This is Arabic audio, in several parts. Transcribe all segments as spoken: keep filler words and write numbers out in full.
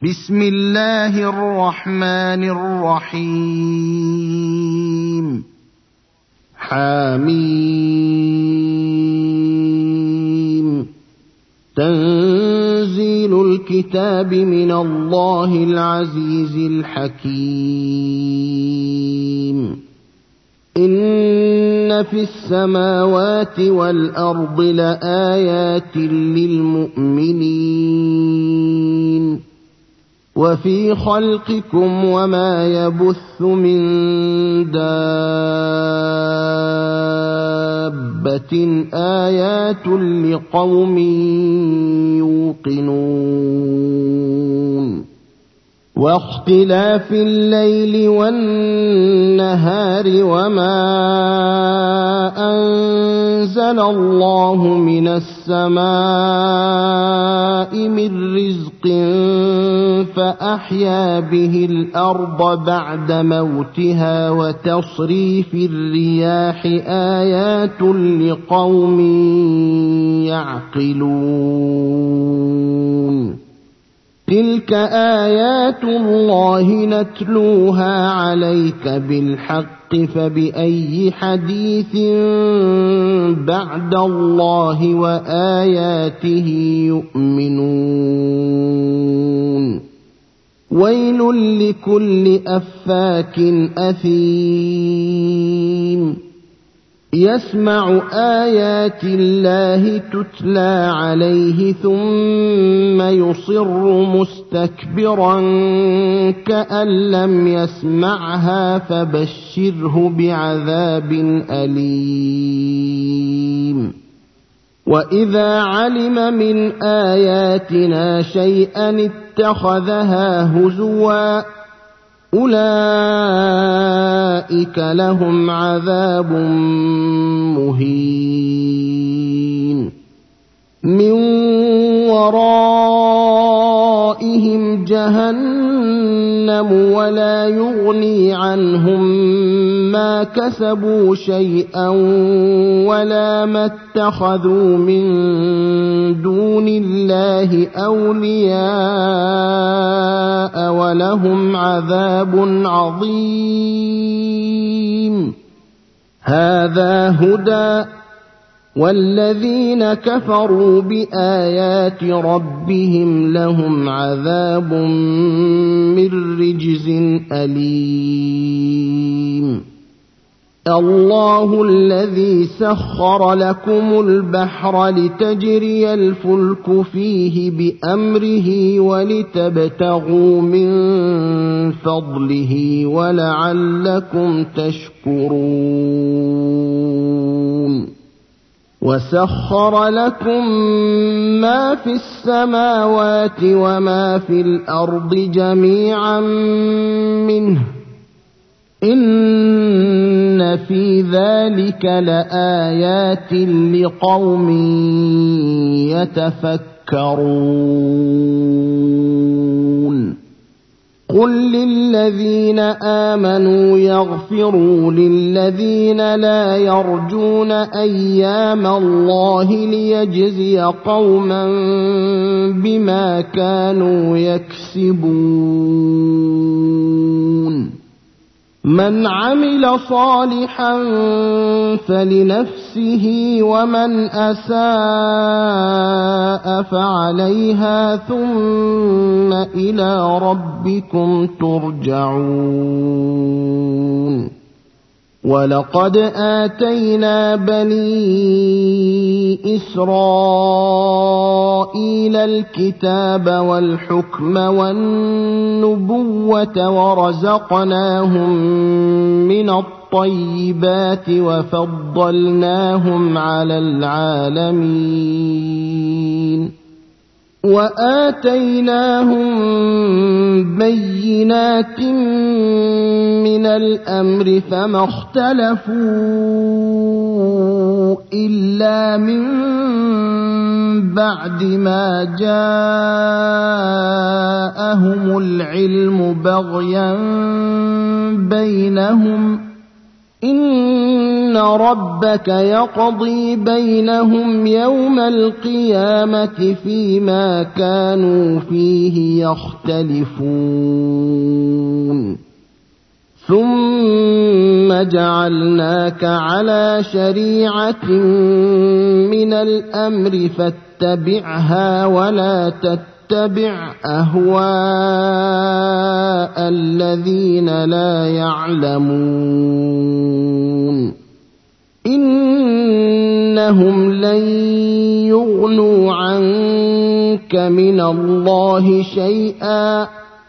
بسم الله الرحمن الرحيم حميم تنزيل الكتاب من الله العزيز الحكيم إن في السماوات والأرض لآيات للمؤمنين وفي خلقكم وما يبث من دابة آيات لقوم يوقنون واختلاف الليل والنهار وما أنزل الله من السماء من رزق فأحيا به الأرض بعد موتها وتصريف الرياح آيات لقوم يعقلون تلك آيات الله نتلوها عليك بالحق فبأي حديث بعد الله وآياته يؤمنون ويل لكل أفاك أثيم يسمع آيات الله تتلى عليه ثم يصر مستكبرا كأن لم يسمعها فبشره بعذاب أليم وإذا علم من آياتنا شيئا اتخذها هزوا أولئك لهم عذاب مهين من ورائهم جهنم ولا يغني عنهم ما كسبوا شيئا ولا ما اتخذوا من دون الله أولياء ولهم عذاب عظيم هذا هدى والذين كفروا بآيات ربهم لهم عذاب من رجز أليم الله الذي سخر لكم البحر لتجري الفلك فيه بأمره ولتبتغوا من فضله ولعلكم تشكرون وسخر لكم ما في السماوات وما في الأرض جميعا منه إن في ذلك لآيات لقوم يتفكرون قل للذين آمنوا يغفروا للذين لا يرجون أيام الله ليجزي قوما بما كانوا يكسبون من عمل صالحا فلنفسه ومن أساء فعليها ثم إلى ربكم ترجعون ولقد آتينا بني إسرائيل الكتاب والحكم والنبوة ورزقناهم من الطيبات وفضلناهم على العالمين وآتيناهم بينات من الأمر فما اختلفوا إلا من بعد ما جاءهم العلم بغيا بينهم إن ربك يقضي بينهم يوم القيامة فيما كانوا فيه يختلفون ثم جعلناك على شريعة من الأمر فاتبعها ولا تتبع أهواء الذين لا يعلمون إنهم لن يغنوا عنك من الله شيئا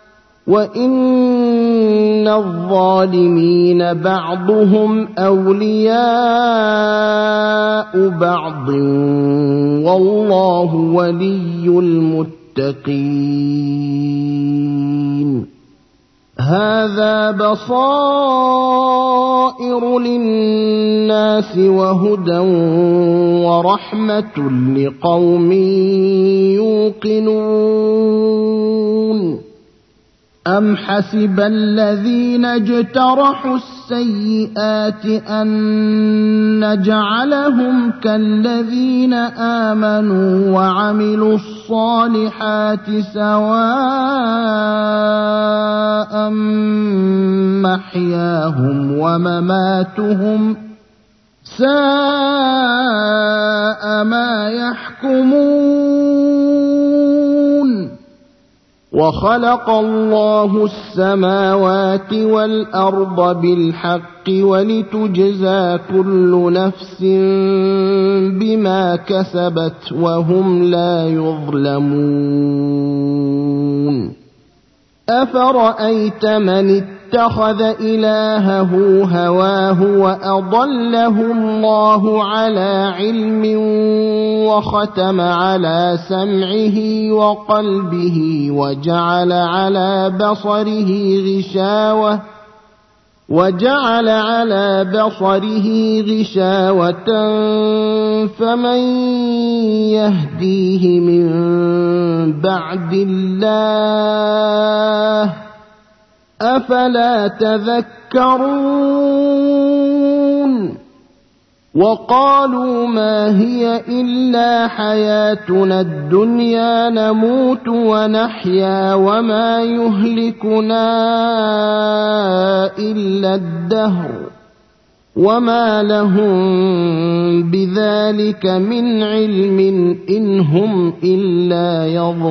وإن الظالمين بعضهم أولياء بعض والله ولي المتقين هذا بصائر للناس وهدى ورحمة لقوم يوقنون أم حسب الذين اجترحوا السيئات أن نجعلهم كالذين آمنوا وعملوا الصالحات سواء محياهم ومماتهم ساء ما يحكمون وخلق الله السماوات والأرض بالحق ولتجزى كل نفس بما كسبت وهم لا يظلمون أفرأيت من اتخذ إلهه هواه وأضله الله على علم وختم على سمعه وقلبه وجعل على بصره غشاوة وجعل على بصره غشاوة فمن يهديه من بعد الله أفلا تذكرون وقالوا ما هي إلا حياتنا الدنيا نموت ونحيا وما يهلكنا إلا الدهر وما لهم بذلك من علم إن هم إلا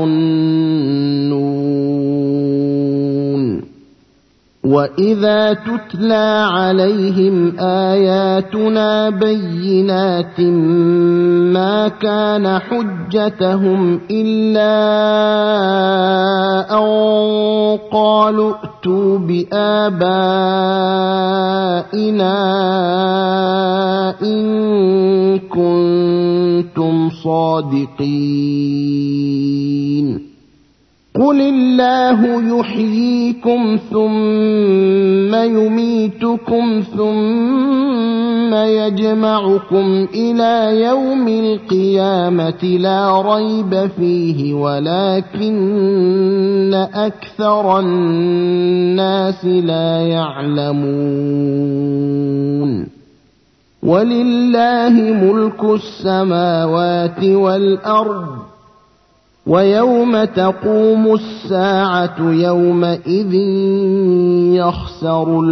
يظنون وإذا تتلى عليهم آياتنا بينات ما كان حجتهم إلا أن قالوا ائتوا بآبائنا إن كنتم صادقين قل الله يحييكم ثم يميتكم ثم يجمعكم إلى يوم القيامة لا ريب فيه ولكن أكثر الناس لا يعلمون ولله ملك السماوات والأرض ويوم تقوم الساعة يومئذ يخسر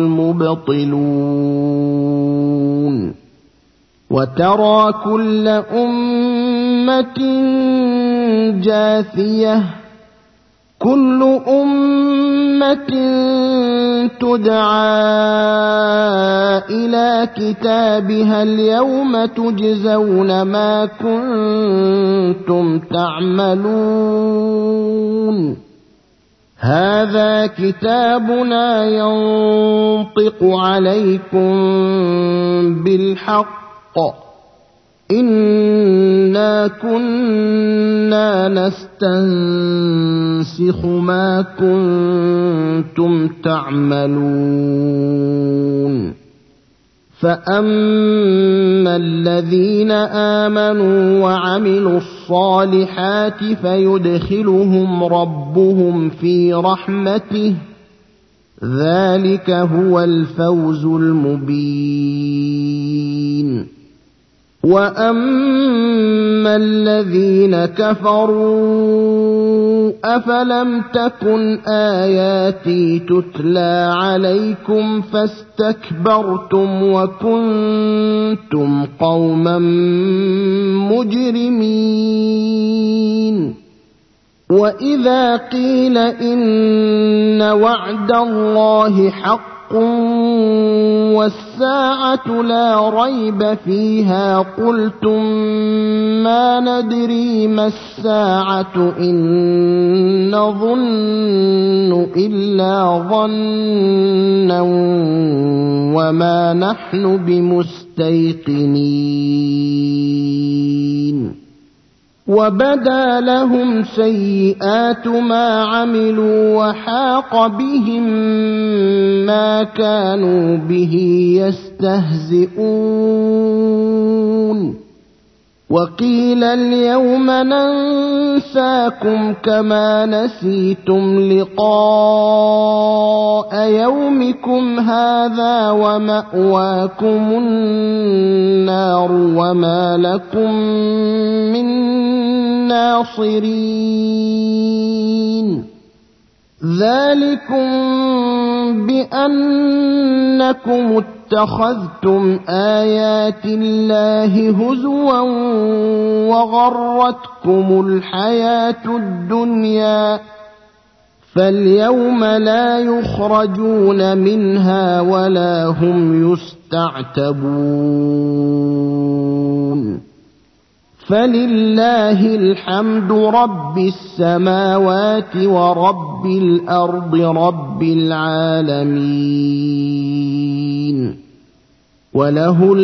المبطلون وترى كل أمة جاثية كل أمة تدعى إلى كتابها اليوم تجزون ما كنتم تعملون هذا كتابنا ينطق عليكم بالحق إنا كنا نستنسخ ما كنتم تعملون فأما الذين آمنوا وعملوا الصالحات فيدخلهم ربهم في رحمته ذلك هو الفوز المبين. وأما الذين كفروا أفلم تكن آياتي تتلى عليكم فاستكبرتم وكنتم قوما مجرمين. وإذا قيل إن وعد الله حق والساعة لا ريب فيها قلتم ما ندري ما الساعة إن نظن إلا ظنا وما نحن بمستيقنين. وبدا لهم سيئات ما عملوا وحاق بهم ما كانوا به يستهزئون. وقيل اليوم ننساكم كما نسيتم لقاء يومكم هذا ومأواكم النار وما لكم من ناصرين. ذلكم بأنكم اتخذتم آيات الله هزوا وغرتكم الحياة الدنيا فاليوم لا يخرجون منها ولا هم يستعتبون. فلله الحمد رب السماوات ورب الأرض رب العالمين. وله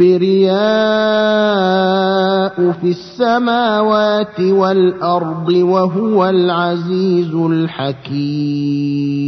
الكبرياء في السماوات والأرض وهو العزيز الحكيم.